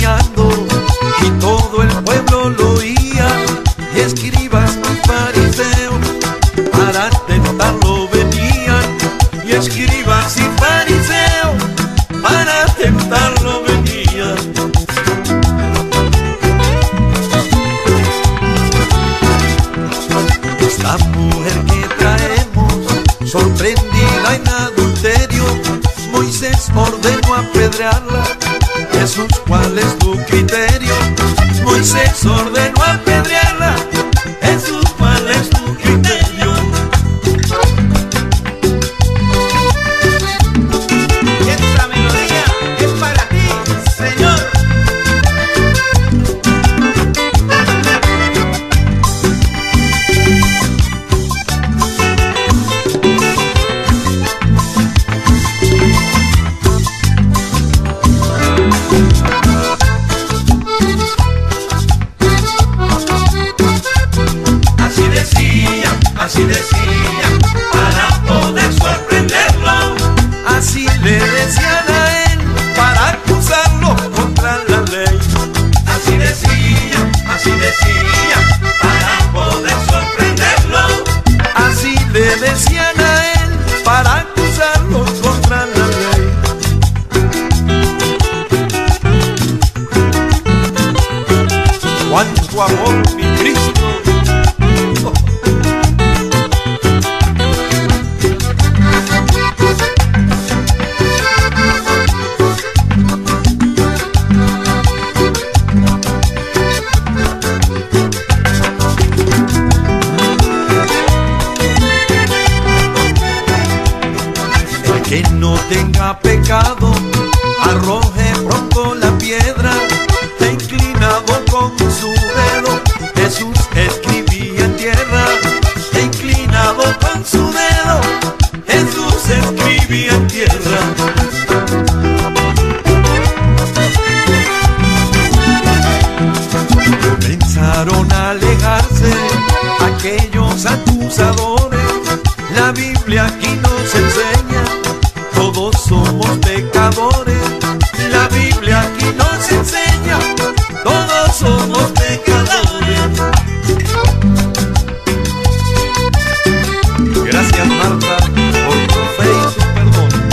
enseñando y todo el pueblo lo oía. Y escribas y fariseos para tentarlo venían. Y escribas y fariseos para tentarlo venían. Esta mujer que traemos, sorprendida en adulterio, Moisés ordenó apedrearla. Jesús, ¿cuál es tu criterio? Moisés ordenó apedrearla. Jesús, ¿cuál es tu criterio? Esta melodía es para ti, Señor. Así decía, para poder sorprenderlo. Así le decían a él, para acusarlo contra la ley. Así decía, para poder sorprenderlo. Así le decían a él, para acusarlo contra la ley. Cuánto amor, mi Cristo. Que no tenga pecado, arroje pronto la piedra. Inclinado con su dedo, Jesús escribía en tierra. Inclinado con su dedo, Jesús escribía en tierra. Pensaron alejarse aquellos acusadores. La Biblia aquí nos enseña, todos somos pecadores. La Biblia aquí nos enseña, todos somos pecadores. Gracias, Marta, por tu fe y tu perdón.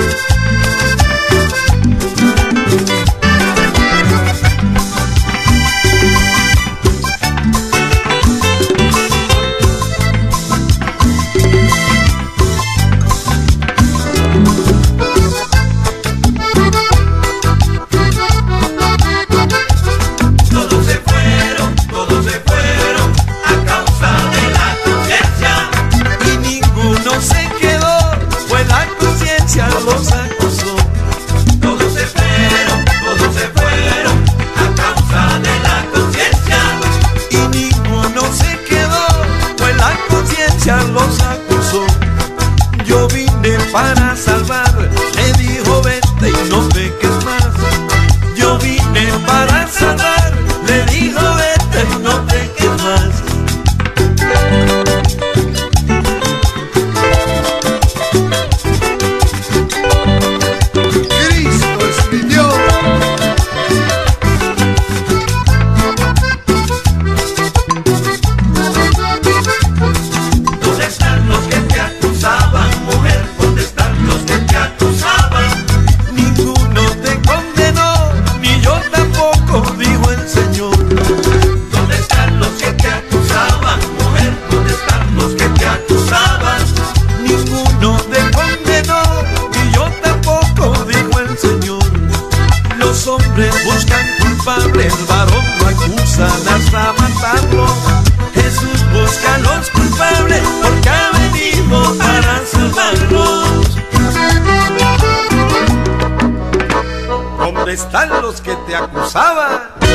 Los acusó. Todos se fueron a causa de la conciencia. Y ninguno se quedó, pues la conciencia los acusó. Yo vine para salvar, me dijo vete y no peques más. Yo vine para salvar, le dijo vete y no peques más. Buscan culpables, el varón lo acusan hasta matarlo. Jesús busca a los culpables porque ha venido para salvarlos. ¿Dónde están los que te acusaban?